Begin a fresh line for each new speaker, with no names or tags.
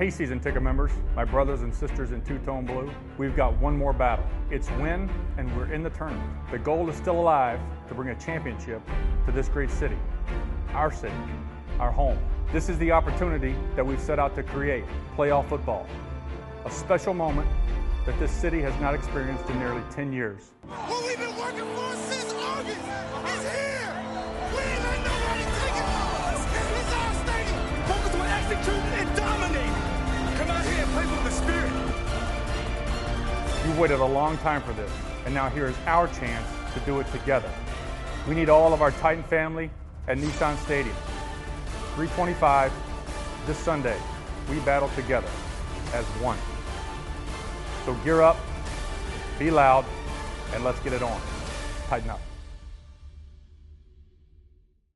Hey, season ticket members, my brothers and sisters in two-tone blue, we've got one more battle. It's win, and we're in the tournament. The goal is still alive to bring a championship to this great city, our home. This is the opportunity that we've set out to create, playoff football. A special moment that this city has not experienced in nearly 10 years.
What we've been working for since August is here. We ain't let nobody take it from us. It's our stadium. Focus on execute and dominate. Come out here and play with the spirit.
You waited a long time for this, and now here is our chance to do it together. We need all of our Titan family at Nissan Stadium. 325 this Sunday. We battle together as one. So gear up, be loud, and let's get it on. Tighten up.